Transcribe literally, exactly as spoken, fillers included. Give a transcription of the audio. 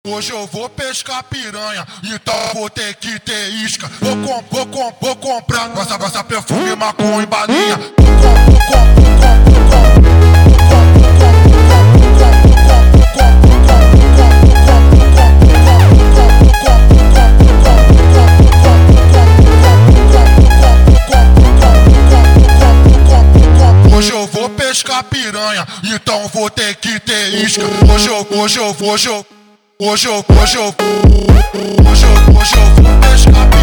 Hoje eu vou pescar piranha, então vou ter que ter isca. Vou, com, vou, com, vou comprar nossa, nossa perfume, maconha e balinha. Vou, com, vou, com, vou, com, vou, com, Hoje eu vou pescar piranha, então vou ter que ter isca. Hoje eu, hoje eu, hoje eu Hoje eu, hoje eu, hoje eu, hoje eu vou pescar piranha.